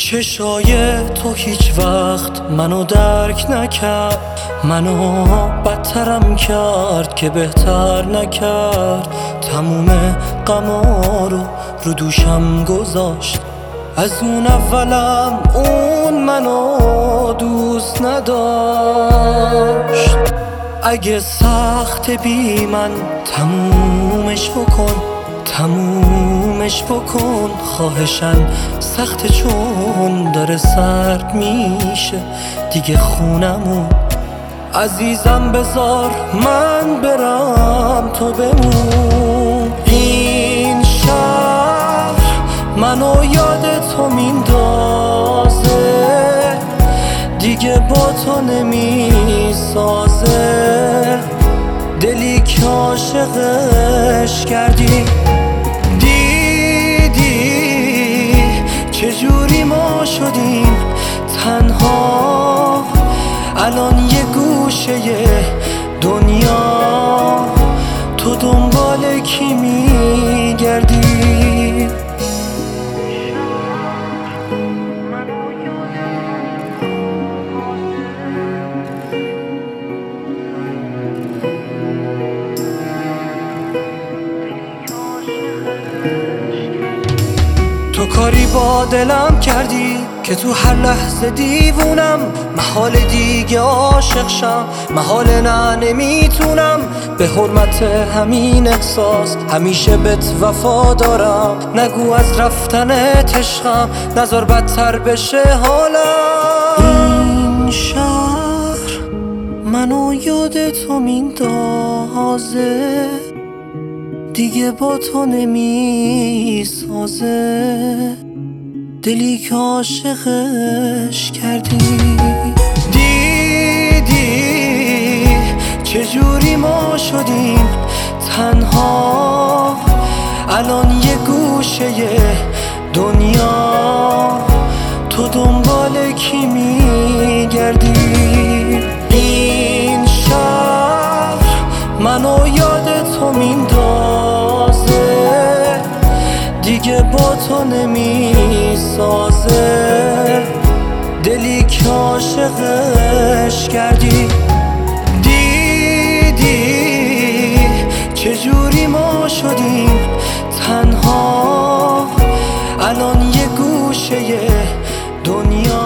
چشای تو هیچ وقت منو درک نکرد، منو بدترم کرد که بهتر نکرد. تموم غما رو دوشم گذاشت، از اون اولم اون منو دوست نداشت. اگه سخت بی من تمومش بکن، تمومش بکن خواهشن، سخت چون داره سرد میشه دیگه خونمون. عزیزم بذار من برم تو بمون. این شهر منو یاد تو میندازه، دیگه با تو نمیسازه. دلی که عاشقش کردی، دیدی چجوری ما شدیم تنها. الان یه گوشه دنیا تو دنبال کی میگردی؟ تو کاری با دلم کردی که تو هر لحظه دیوونم. محال دیگه عاشق شم، محال نه نمیتونم. به حرمت همین احساس همیشه بهت وفا دارم. نگو از رفتنت عشقم، نذار بدتر بشه حالم. این شهر منو یاد تو میندازه، دیگه با تو نمیسازه. دلی که عاشقش کردی، دیدی چجوری ما شدیم تنها. الان یه گوشه دنیا تو دنبال کی میگردی؟ این شهر منو یاد تو میندازه، دیگه با تو نمیسازه. دلی که عاشقش کردی، دیدی چجوری ما شدیم تنها. الان یه گوشه دنیا